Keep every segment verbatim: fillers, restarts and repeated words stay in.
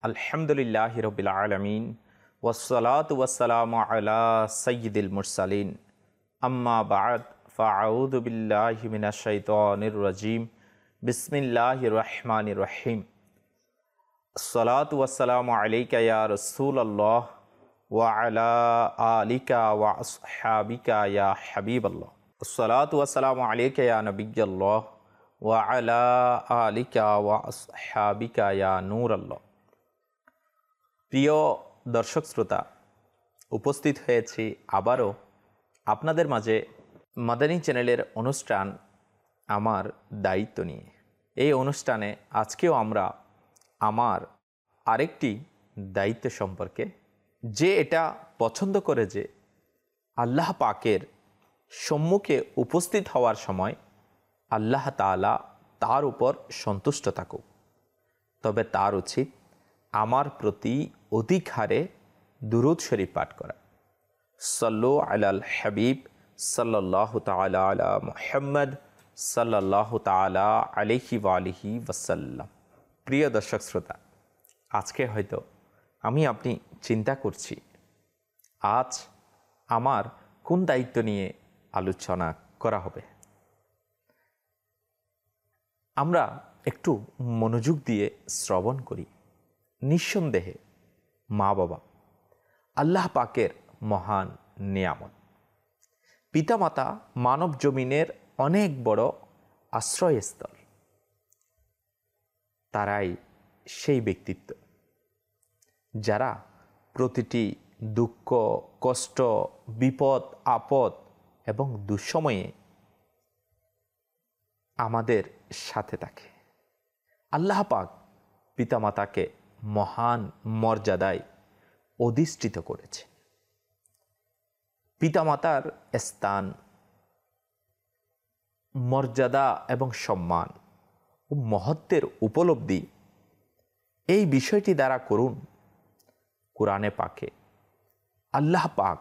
আলহামদুলিল্লাহি রাব্বিল আলামিন ওয়াসসালাতু ওয়াসসালামু আলা সাইয়্যিদিল মুরসালিন আম্মা বা'দ ফাআউযু বিল্লাহি মিনাশ শাইতানির রাজীম বিসমিল্লাহির রহমানির রহিম আসসালাতু ওয়াসসালামু আলাইকা ইয়া রাসূলুল্লাহ ওয়া আলা আলিকা ওয়া আসহাবিকা ইয়া হাবিবাল্লাহ আসসালাতু ওয়াসসালামু আলাইকা ইয়া নবিয়্যাল্লাহ ওয়া আলা আলিকা ওয়া আসহাবিকা ইয়া নূরাল্লাহ। প্রিয় দর্শক শ্রোতা, উপস্থিত হয়েছি আবারও আপনাদের মাঝে মাদানী চ্যানেলের অনুষ্ঠান আমার দায়িত্ব নিয়ে। এই অনুষ্ঠানে আজকেও আমরা আমার আরেকটি দায়িত্ব সম্পর্কে, যে এটা পছন্দ করে যে আল্লাহ পাকের সম্মুখে উপস্থিত হওয়ার সময় আল্লাহ তাআলা তার উপর সন্তুষ্ট থাকুক, তবে তার উচিত আমার প্রতি অধিক হারে দুরূদ শরীফ পাঠ করা। সাল্লু আলাল হাবিব সাল্লাল্লাহু তাআলা আলা মুহাম্মদ সাল্লাল্লাহু তাআলা আলাইহি ওয়া আলিহি ওয়াসাল্লাম। প্রিয় দর্শক শ্রোতা, আজকে হয়তো আমি আপনি চিন্তা করছি আজ আমার কোন দায়িত্ব নিয়ে আলোচনা করা হবে। আমরা একটু মনোযোগ দিয়ে শ্রবণ করি। নিঃসন্দেহে মা বাবা আল্লাহ পাকের মহান নিয়ামত। পিতামাতা মানব জমিনের অনেক বড় আশ্রয়স্থল। তারাই সেই ব্যক্তিত্ব যারা প্রতিটি দুঃখ, কষ্ট, বিপদ, আপদ এবং দুঃসময়ে আমাদের সাথে থাকে। আল্লাহ পাক পিতামাতাকে মহান মর্যাদায় অধিষ্ঠিত করেছে। পিতামাতার স্থান, মর্যাদা এবং সম্মান ও মহত্বের উপলব্ধি এই বিষয়টি দ্বারা করুন কোরআনে পাকে আল্লাহ পাক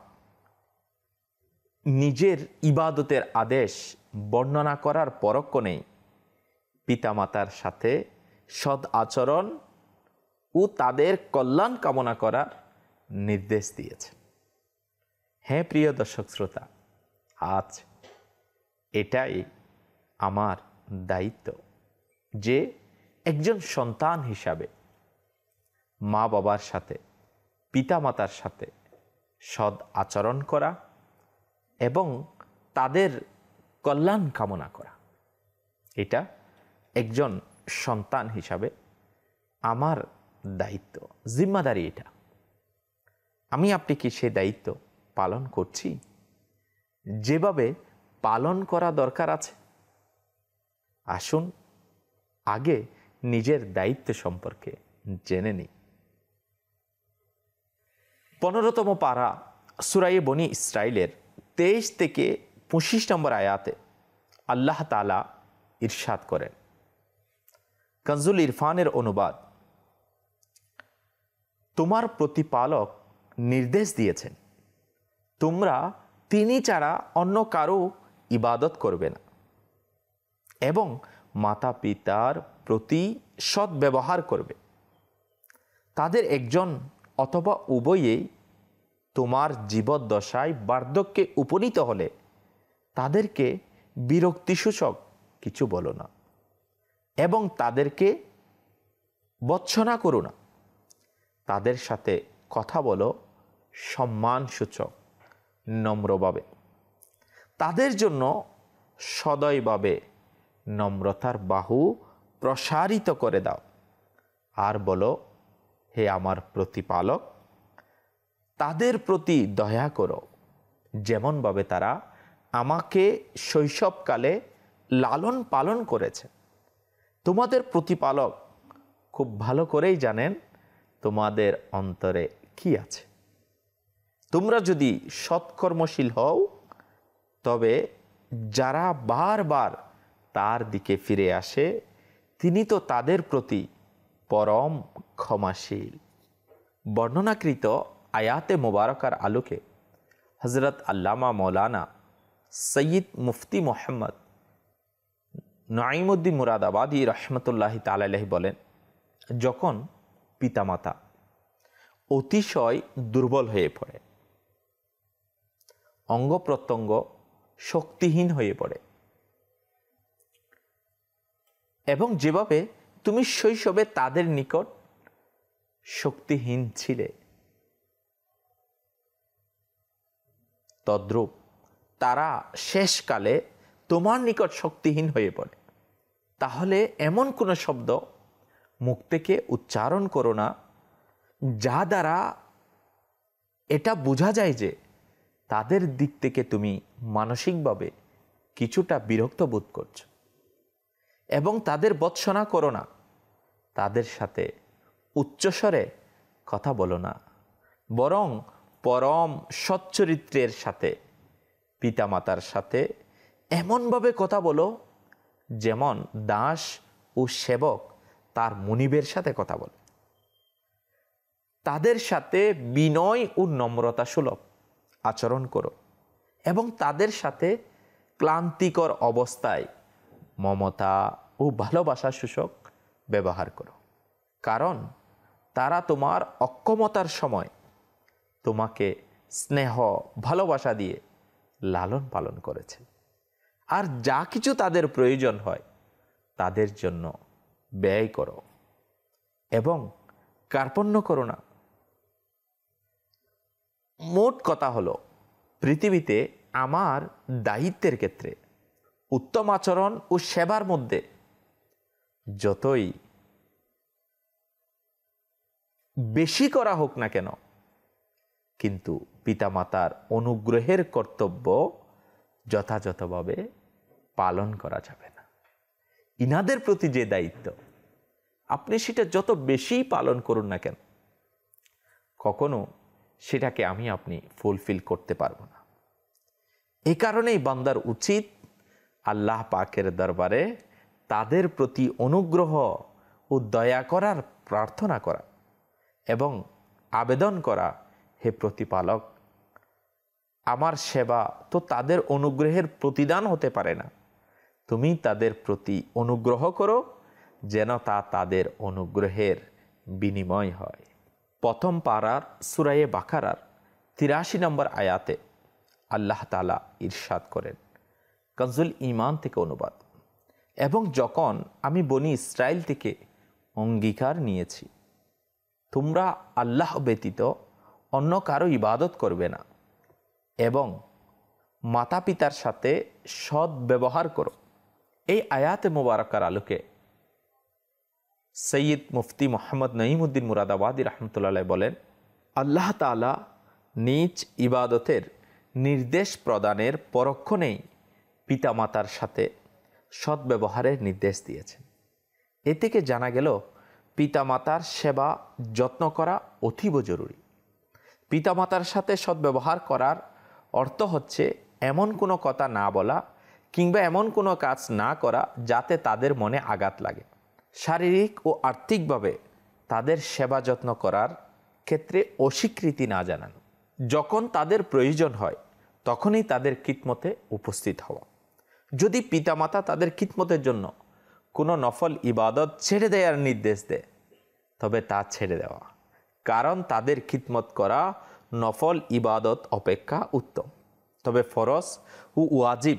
নিজের ইবাদতের আদেশ বর্ণনা করার পরক্ষণেই পিতামাতার সাথে সৎ আচরণ ও তাদের কল্যাণ কামনা করার নির্দেশ দিয়েছে। হ্যাঁ প্রিয় দর্শক শ্রোতা, আজ এটাই আমার দায়িত্ব যে একজন সন্তান হিসাবে মা বাবার সাথে, পিতামাতার সাথে সৎ আচরণ করা এবং তাদের কল্যাণ কামনা করা। এটা একজন সন্তান হিসাবে আমার দায়িত্ব, জিম্মাদারি। এটা আমি আপনি কি সে দায়িত্ব পালন করছি যেভাবে পালন করা দরকার আছে? আসুন আগে নিজের দায়িত্ব সম্পর্কে জেনে নিই। পনেরোতম পারা সূরা বনী ইসরাইলের তেইশ থেকে পঁচিশ নম্বর আয়াতে আল্লাহ তাআলা ইরশাদ করেন। কানজুল ইরফানের অনুবাদ, তোমার প্রতিপালক নির্দেশ দিয়েছেন তোমরা তিনি ছাড়া অন্য কারো ইবাদত করবে না এবং মাতা পিতার প্রতি সৎ ব্যবহার করবে। তাদের একজন অথবা উভয়েই তোমার জীবদ্দশায় বার্ধক্যে উপনীত হলে তাদেরকে বিরক্তিসূচক কিছু বলো না এবং তাদেরকে ভৎসনা করো না। তাদের সাথে কথা বলো সম্মানসূচক, নম্রভাবে। তাদের জন্য সদয়ভাবে নম্রতার বাহু প্রসারিত করে দাও আর বলো, হে আমার প্রতিপালক, তাদের প্রতি দয়া করো যেমনভাবে তারা আমাকে শৈশবকালে লালন পালন করেছে। তোমাদের প্রতিপালক খুব ভালো করেই জানেন তোমাদের অন্তরে কি আছে। তোমরা যদি সৎকর্মশীল হও তবে যারা বারবার তার দিকে ফিরে আসে তিনি তো তাদের প্রতি পরম ক্ষমাশীল। বর্ণনাকৃত আয়াতে মোবারকার আলোকে হযরত আল্লামা মৌলানা সৈয়দ মুফতি মোহাম্মদ নাঈমউদ্দিন মুরাদাবাদী রহমতুল্লাহি তাআলা আলাইহি বলেন, যখন পিতামাতা অতিশয় দুর্বল হয়ে পড়ে, অঙ্গ প্রত্যঙ্গ শক্তিহীন হয়ে পড়ে। এবং যেভাবে তুমি শৈশবে তাদের নিকট শক্তিহীন ছিলে, তদ্রূপ তারা শেষকালে তোমার নিকট শক্তিহীন হয়ে পড়ে। তাহলে এমন কোনো শব্দ মুখ থেকে উচ্চারণ করো না যা দ্বারা এটা বোঝা যায় যে তাদের দিক থেকে তুমি মানসিকভাবে কিছুটা বিরক্ত বোধ করছো। এবং তাদের ভৎসনা করো না, তাদের সাথে উচ্চস্বরে কথা বলো না, বরং পরম সচ্চরিত্রের সাথে পিতামাতার সাথে এমনভাবে কথা বলো যেমন দাস ও সেবক তার মনিবের সাথে কথা বলে। তাদের সাথে বিনয় ও নম্রতা সুলভ আচরণ করো এবং তাদের সাথে ক্লান্তিকর অবস্থায় মমতা ও ভালোবাসা সূচক ব্যবহার করো, কারণ তারা তোমার অক্ষমতার সময় তোমাকে স্নেহ ভালোবাসা দিয়ে লালন পালন করেছে। আর যা কিছু তাদের প্রয়োজন হয় তাদের জন্য ব্যয় করো এবং কার্পণ্য করো না। মোট কথা হলো, পৃথিবীতে আমার দায়িত্বের ক্ষেত্রে উত্তম আচরণ ও সেবার মধ্যে যতই বেশি করা হোক না কেন, কিন্তু পিতামাতার অনুগ্রহের কর্তব্য যথাযথভাবে পালন করা যাবে না। ইনাদের প্রতি যে দায়িত্ব, আপনি সেটা যত বেশি পালন করুন না কেন, কখনো সেটাকে আমি আপনি ফুলফিল করতে পারবো না। এই কারণেই বান্দার উচিত আল্লাহ পাকের দরবারে তাদের প্রতি অনুগ্রহ ও দয়া করার প্রার্থনা করা এবং আবেদন করা, হে প্রতিপালক, আমার সেবা তো তাদের অনুগ্রহের প্রতিদান হতে পারে না, তুমি তাদের প্রতি অনুগ্রহ করো যেন তা তাদের অনুগ্রহের বিনিময় হয়। প্রথম পারার সূরা বাকারার তিরাশি নম্বর আয়াতে আল্লাহ তাআলা ইরশাদ করেন, কনজুল ঈমান থেকে অনুবাদ, এবং যখন আমি বনি ইসরাইল থেকে অঙ্গীকার নিয়েছি তোমরা আল্লাহ ব্যতীত অন্য কারো ইবাদত করবে না এবং মাতা পিতার সাথে সৎ ব্যবহার করো। এই আয়াতে মোবারকার আলোকে সৈয়দ মুফতি মোহাম্মদ নঈমুদ্দিন মুরাদাবাদী রহমতুল্লাহ বলেন, আল্লাহ তাআলা নিজ ইবাদতের নির্দেশ প্রদানের পরক্ষণেই পিতামাতার সাথে সদ্ব্যবহারের নির্দেশ দিয়েছেন। এ থেকে জানা গেল পিতামাতার সেবা যত্ন করা অতীব জরুরি। পিতামাতার সাথে সদ্ব্যবহার করার অর্থ হচ্ছে এমন কোনো কথা না বলা কিংবা এমন কোনো কাজ না করা যাতে তাদের মনে আঘাত লাগে। শারীরিক ও আর্থিকভাবে তাদের সেবা যত্ন করার ক্ষেত্রে অস্বীকৃতি না জানানো। যখন তাদের প্রয়োজন হয় তখনই তাদের খিদমতে উপস্থিত হওয়া। যদি পিতামাতা তাদের খিদমতের জন্য কোনো নফল ইবাদত ছেড়ে দেওয়ার নির্দেশ দেয় তবে তা ছেড়ে দেওয়া, কারণ তাদের খিদমত করা নফল ইবাদত অপেক্ষা উত্তম। তবে ফরজ ও ওয়াজিব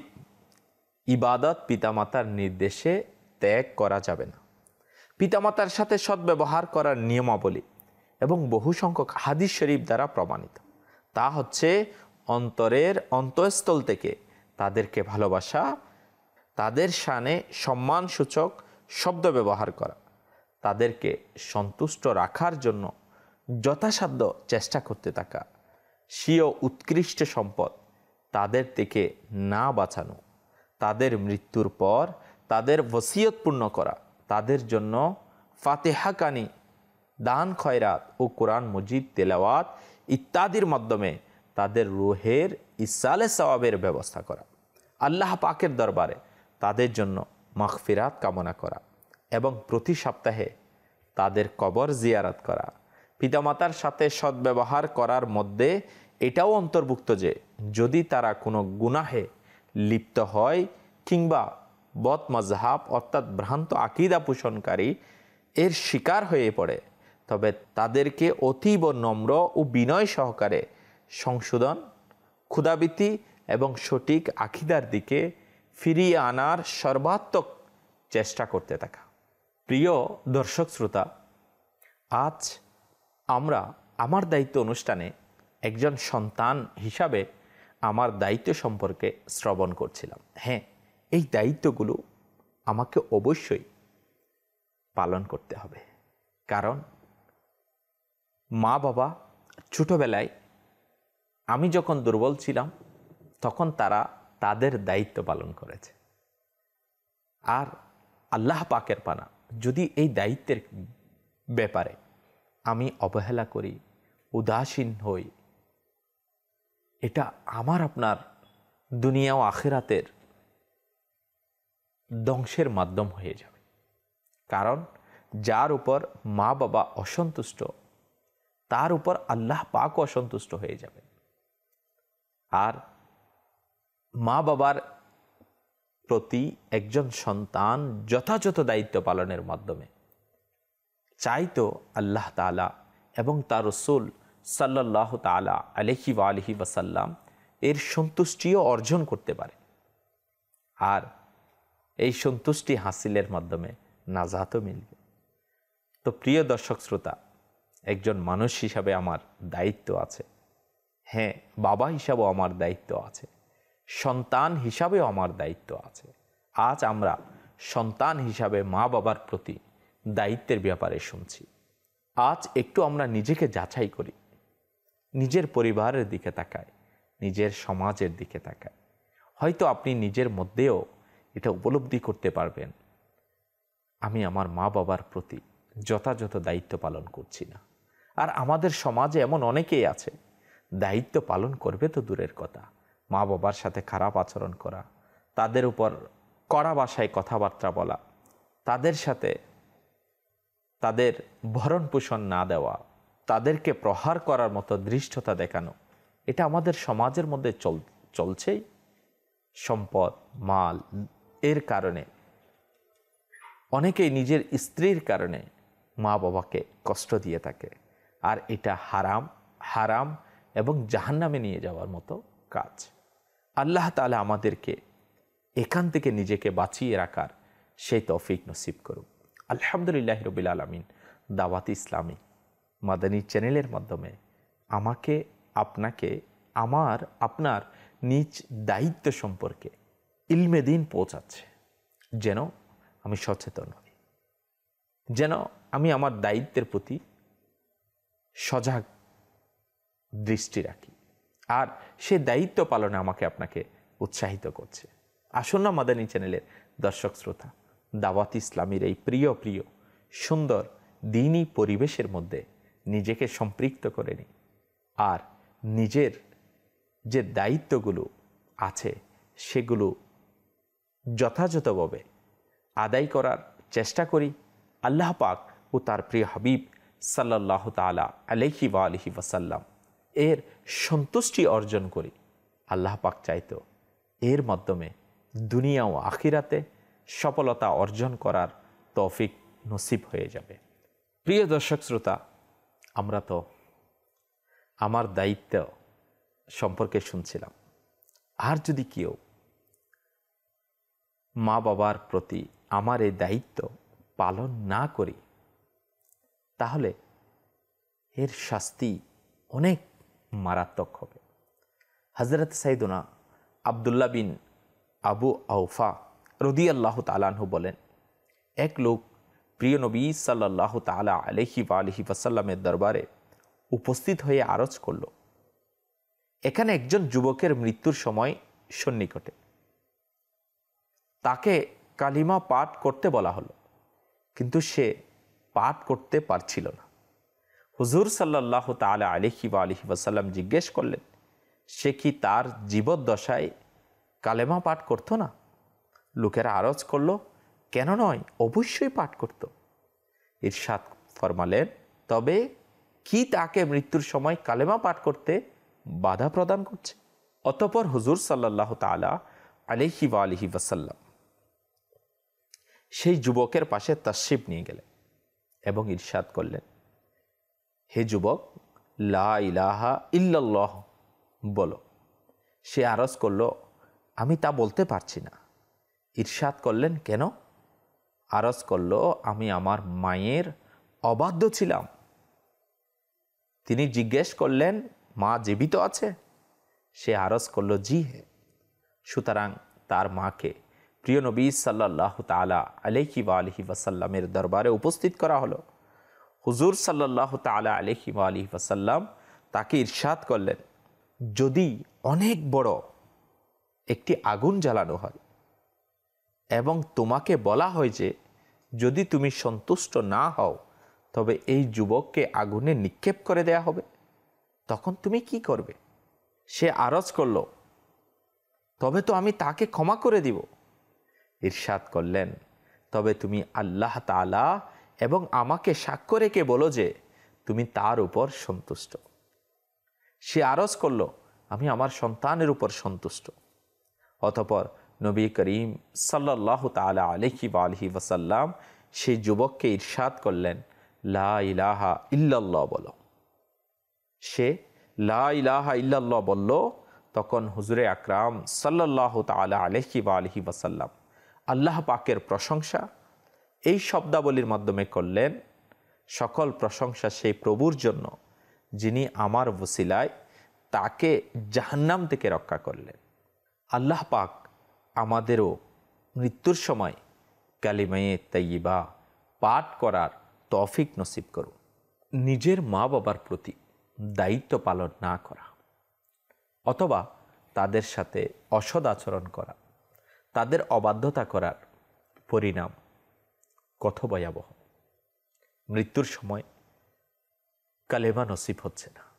ইবাদত পিতামাতার নির্দেশে ত্যাগ করা যাবে না। পিতামাতার সাথে সদ্ব্যবহার করার নিয়মাবলী এবং বহু সংখ্যক হাদিস শরীফ দ্বারা প্রমাণিত। তা হচ্ছে অন্তরের অন্তঃস্থল থেকে তাদেরকে ভালোবাসা, তাদের শানে সম্মানসূচক শব্দ ব্যবহার করা, তাদেরকে সন্তুষ্ট রাখার জন্য যথাসাধ্য চেষ্টা করতে থাকা, স্বীয় উৎকৃষ্ট সম্পদ তাদের থেকে না বাঁচানো, তাদের মৃত্যুর পর তাদের ওসিয়ত পূর্ণ করা, তাদের জন্য ফাতিহা কানি, দান খয়রাত ও কোরআন মজিদ তেলাওয়াত ইত্যাদির মাধ্যমে তাদের রুহের ইসালে সওয়াবের ব্যবস্থা করা, আল্লাহ পাকের দরবারে তাদের জন্য মাগফিরাত কামনা করা এবং প্রতি সপ্তাহে তাদের কবর জিয়ারত করা। পিতামাতার সাথে সদ্ব্যবহার করার মধ্যে এটাও অন্তর্ভুক্ত যে যদি তারা কোনো গুনাহে লিপ্ত হয় কিংবা বদ মাজহাব অর্থাৎ ভ্রান্ত আকীদা পোষণকারী এর শিকার হয়ে পড়ে, তবে তাদেরকে অতীব নম্র ও বিনয় সহকারে সংশোধন, ক্ষুধাবৃত্তি এবং সঠিক আকীদার দিকে ফিরিয়ে আনার সর্বাত্মক চেষ্টা করতে থাকা। প্রিয় দর্শক শ্রোতা, আজ আমরা আমার দায়িত্ব অনুষ্ঠানে একজন সন্তান হিসাবে আমার দায়িত্ব সম্পর্কে শ্রবণ করছিলাম। হ্যাঁ, এই দায়িত্বগুলো আমাকে অবশ্যই পালন করতে হবে, কারণ মা বাবা ছোটোবেলায় আমি যখন দুর্বল ছিলাম তখন তারা তাদের দায়িত্ব পালন করেছে। আর আল্লাহ পাকের পানা, যদি এই দায়িত্বের ব্যাপারে আমি অবহেলা করি, উদাসীন হই, এটা আমার আপনার দুনিয়া ও আখিরাতের ধ্বংসের মাধ্যম হয়ে যাবে। কারণ যার উপর মা বাবা অসন্তুষ্ট, তার উপর আল্লাহ পাক অসন্তুষ্ট হয়ে যাবে। আর মা বাবার প্রতি একজন সন্তান যথাযথ দায়িত্ব পালনের মাধ্যমে চাইতো আল্লাহ তাআলা এবং তার রাসূল সাল্লাল্লাহু তাআলা আলাইহি ওয়া আলিহি ওয়াসাল্লাম এর সন্তুষ্টিও অর্জন করতে পারে, আর এই সন্তুষ্টি হাসিলের মাধ্যমে নাজাতও মিলবে। তো প্রিয় দর্শক শ্রোতা, একজন মানুষ হিসাবে আমার দায়িত্ব আছে। হ্যাঁ, বাবা হিসাবেও আমার দায়িত্ব আছে, সন্তান হিসাবেও আমার দায়িত্ব আছে। আজ আমরা সন্তান হিসাবে মা বাবার প্রতি দায়িত্বের ব্যাপারে শুনছি। আজ একটু আমরা নিজেকে যাচাই করি, নিজের পরিবারের দিকে তাকাই, নিজের সমাজের দিকে তাকাই। হয়তো আপনি নিজের মধ্যেও এটা উপলব্ধি করতে পারবেন, আমি আমার মা বাবার প্রতি যথাযথ দায়িত্ব পালন করছি না। আর আমাদের সমাজে এমন অনেকেই আছে, দায়িত্ব পালন করবে তো দূরের কথা, মা বাবার সাথে খারাপ আচরণ করা, তাদের উপর কড়া ভাষায় কথাবার্তা বলা, তাদের সাথে তাদের ভরণ পোষণ না দেওয়া, তাদেরকে প্রহার করার মতো ধৃষ্টতা দেখানো, এটা আমাদের সমাজের মধ্যে চল চলছেই। সম্পদ, মাল এর কারণে অনেকেই নিজের স্ত্রীর কারণে মা বাবাকে কষ্ট দিয়ে থাকে, আর এটা হারাম হারাম এবং জাহান্নামে নিয়ে যাওয়ার মতো কাজ। আল্লাহ তাআলা আমাদেরকে এখান থেকে নিজেকে বাঁচিয়ে রাখার সেই তৌফিক নসিব করুন। আলহামদুলিল্লাহ রাব্বিল আলামিন দাওয়াত ইসলামী মাদানী চ্যানেলের মাধ্যমে আমাকে, আপনাকে, আমার আপনার নিজ দায়িত্ব সম্পর্কে ইলমে দ্বীন পৌঁছাচ্ছে, যেন আমি সচেতন হই, যেন আমি আমার দায়িত্বের প্রতি সজাগ দৃষ্টি রাখি, আর সে দায়িত্ব পালনে আমাকে আপনাকে উৎসাহিত করছে। আসুন না মাদানী চ্যানেলের দর্শক শ্রোতা, দাওয়াত ইসলামীর এই প্রিয় প্রিয় সুন্দর দ্বীনী পরিবেশের মধ্যে নিজেকে সম্পৃক্ত করে নিই, আর নিজের যে দায়িত্বগুলো আছে সেগুলো যথাযথভাবে আদায় করার চেষ্টা করি। আল্লাহ পাক ও তার প্রিয় হাবিব সাল্লাল্লাহু তাআলা আলাইহি ওয়া আলিহি ওয়াসাল্লাম এর সন্তুষ্টি অর্জন করি। আল্লাহ পাক চাইতো এর মাধ্যমে দুনিয়া ও আখিরাতে সফলতা অর্জন করার তৌফিক নসিব হয়ে যাবে। প্রিয় দর্শক শ্রোতা, আমরা তো আমার দায়িত্ব সম্পর্কে শুনছিলাম। আর যদি কেউ মা বাবার প্রতি আমার এই দায়িত্ব পালন না করি, তাহলে এর শাস্তি অনেক মারাত্মক হবে। হযরত সাইয়্যিদুনা আব্দুল্লাহ বিন আবু আওফা রাদিয়াল্লাহু তাআলা আনহু বলেন, এক লোক প্রিয় নবী সাল্লাল্লাহু তাআলা আলাইহি ওয়া আলিহি ওয়াসাল্লামের দরবারে উপস্থিত হয়ে আরজ করল, এখানে একজন যুবকের মৃত্যুর সময় সন্নিকটে, তাকে কালিমা পাঠ করতে বলা হলো, কিন্তু সে পাঠ করতে পারছিল না। হুজুর সাল্লাল্লাহু তাআলা আলাইহি ওয়া আলিহি ওয়াসাল্লাম জিজ্ঞেস করলেন, সে কি তার জীবদ্দশায় কালেমা পাঠ করতো না? লোকেরা আরজ করল, কেন নয়, অবশ্যই পাঠ করত। ইরশাদ ফরমালেন, তবে কি তাকে মৃত্যুর সময় কালেমা পাঠ করতে বাধা প্রদান করছে? অতঃপর হুজুর সাল্লাল্লাহু তাআলা আলাইহি ওয়া আলিহি ওয়াসাল্লাম সেই যুবকের পাশে তাশরিফ নিয়ে গেলেন এবং ইরশাদ করলেন, হে যুবক, লা ইলাহা ইল্লাল্লাহ বলো। সে আরজ করল, আমি তা বলতে পারছি না। ইরশাদ করলেন, কেন? আরজ করল, আমি আমার মায়ের অবাধ্য ছিলাম। তিনি জিজ্ঞেস করলেন, মা জীবিত আছে? সে আরজ করল, জি হে। সুতরাং তার মাকে প্রিয় নবী সাল্লাল্লাহু তাআলা আলাইহি ওয়া আলিহি ওয়াসাল্লামের দরবারে উপস্থিত করা হলো। হুজুর সাল্লাল্লাহু তাআলা আলাইহি ওয়া আলিহি ওয়াসাল্লাম তাকে ইরশাদ করলেন, যদি অনেক বড় একটি আগুন জ্বালানো হয় এবং তোমাকে বলা হয় যে যদি তুমি সন্তুষ্ট না হও তবে এই যুবককে আগুনে নিক্ষেপ করে দেয়া হবে, তখন তুমি কি করবে? সে আরজ করল, তবে তো আমি তাকে ক্ষমা করে দিব। ইরশাদ করলেন, তবে তুমি আল্লাহ তাআলা এবং আমাকে সাক্ষ্য রেখে বলো যে তুমি তার উপর সন্তুষ্ট। সে আরজ করল, আমি আমার সন্তানের উপর সন্তুষ্ট। অতঃপর নবী করিম সাল্লাল্লাহু তাআলা আলাইহি ওয়া আলিহি ওয়াসাল্লাম সেই যুবককে ইরশাদ করলেন, লা ইলাহা ইল্লাল্লাহ বলো। সে লা ইলাহা ইল্লাল্লাহ বলল। তখন হুজুরে আকরাম সাল্লাল্লাহু তাআলা আলাইহি ওয়া আলিহি ওয়াসাল্লাম আল্লাহ পাকের প্রশংসা এই শব্দাবলীর মাধ্যমে করলেন, সকল প্রশংসা সেই প্রভুর জন্য যিনি আমার ওসিলায় তাকে জাহান্নাম থেকে রক্ষা করলেন। আল্লাহ পাক আমাদেরও মৃত্যুর সময় কালিমায়ে তাইয়্যিবা পাঠ করার তৌফিক নসিব করুন। নিজের মা বাবার প্রতি দায়িত্ব পালন না করা অথবা তাদের সাথে অসৎ আচরণ করা, তাদের অবাধ্যতা করার পরিণাম কত ভয়াবহ। মৃত্যুর সময় কালেমা নসিব হচ্ছে না।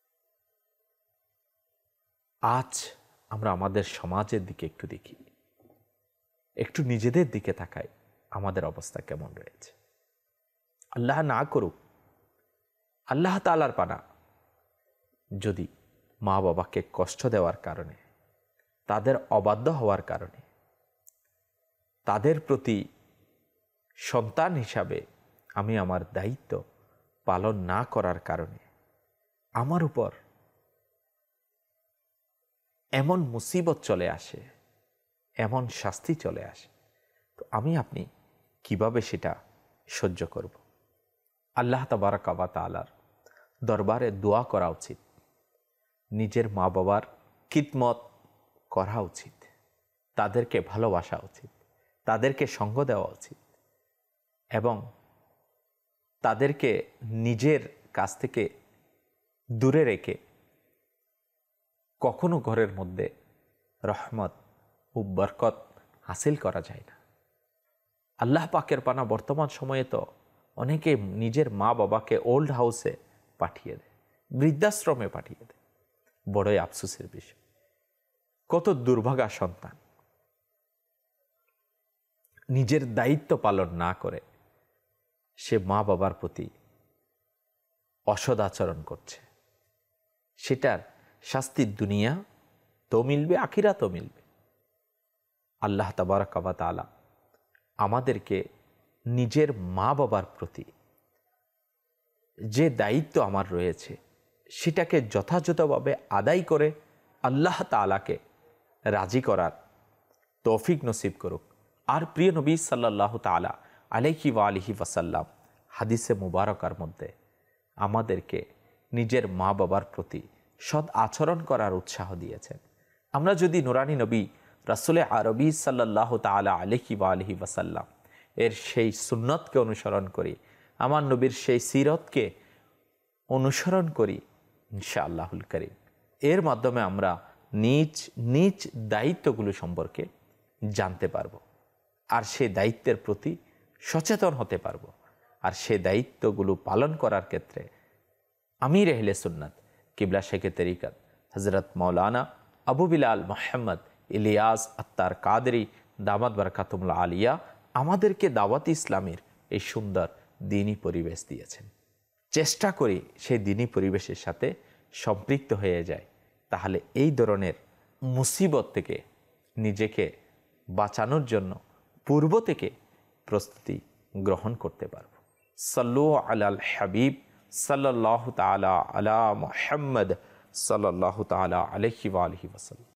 আজ আমরা আমাদের সমাজের দিকে একটু দেখি, একটু নিজেদের দিকে তাকাই, আমাদের অবস্থা কেমন রয়েছে। আল্লাহ না করুক, আল্লাহ তাআলার পানা, যদি মা বাবাকে কষ্ট দেওয়ার কারণে, তাদের অবাধ্য হওয়ার কারণে, তাদের প্রতি সন্তান হিসাবে আমি আমার দায়িত্ব পালন না করার কারণে আমার উপর এমন মুসিবত চলে আসে, এমন শাস্তি চলে আসে, তো আমি আপনি কিভাবে সেটা সহ্য করব? আল্লাহ তাবারাক ওয়া তাআলার দরবারে দোয়া করা উচিত, নিজের মা বাবার খিদমত করা উচিত, তাদেরকে ভালোবাসা উচিত, তাদেরকে সঙ্গ দেওয়া উচিত এবং তাদেরকে নিজের কাছ থেকে দূরে রেখে কখনো ঘরের মধ্যে রহমত ও বরকত হাসিল করা যায় না। আল্লাহ পাকের পানা বর্তমান সময়ে তো অনেকে নিজের মা বাবাকে ওল্ড হাউসে পাঠিয়ে দেয়, বৃদ্ধাশ্রমে পাঠিয়ে দেয়। বড়ই আফসোসের বিষয়। কত দুর্ভাগা সন্তান নিজের দায়িত্ব পালন না করে সে মা বাবার প্রতি অসৎ আচরণ করছে। সেটার শাস্তি দুনিয়া তো মিলবে, আখিরাতও মিলবে। আল্লাহ তাবারাক ওয়া তাআলা আমাদেরকে নিজের মা বাবার প্রতি যে দায়িত্ব আমার রয়েছে সেটাকে যথাযথভাবে আদায় করে আল্লাহ তাআলাকে রাজি করার তৌফিক নসিব করুক। আর প্রিয় নবী সাল্লাল্লাহু তাআলা আলাইহি ওয়া আলিহি ওয়াসাল্লাম হাদিসে মুবারকার মধ্যে আমাদেরকে নিজের মা বাবার প্রতি সৎ আচরণ করার উৎসাহ দিয়েছেন। আমরা যদি নুরানি নবী রাসূলে আরবি সাল্লাল্লাহু তাআলা আলাইহি ওয়া আলিহি ওয়াসাল্লাম এর সেই সুন্নতকে অনুসরণ করি, আমার নবীর সেই সিরতকে অনুসরণ করি, ইনশাআল্লাহুল কারীম এর মাধ্যমে আমরা নিজ নিজ দায়িত্বগুলো সম্পর্কে জানতে পারব, আর সেই দায়িত্বের প্রতি সচেতন হতে পারব। আর সেই দায়িত্বগুলো পালন করার ক্ষেত্রে আমির আহলে সুন্নাত কিবলা শেখে তরিকত হযরত মাওলানা আবু বিলাল মুহাম্মদ ইলিয়াস আত্তার কাদরি দামাত বারাকাতুহুল আলিয়া আমাদেরকে দাওয়াত ইসলামের এই সুন্দর দ্বীনি পরিবেশ দিয়েছেন। চেষ্টা করি সেই দ্বীনি পরিবেশের সাথে সম্পৃক্ত হয়ে যায়, তাহলে এই ধরনের মুসিবত থেকে নিজেকে বাঁচানোর জন্য পূর্ব থেকে প্রস্তুতি গ্রহণ করতে পারব। সাল্লু আলাল হাবিব সাল্লাল্লাহু তাআলা আলা মুহাম্মদ সাল্লাল্লাহু তাআলা আলাইহি ওয়া আলিহি ওয়াসাল্লাম।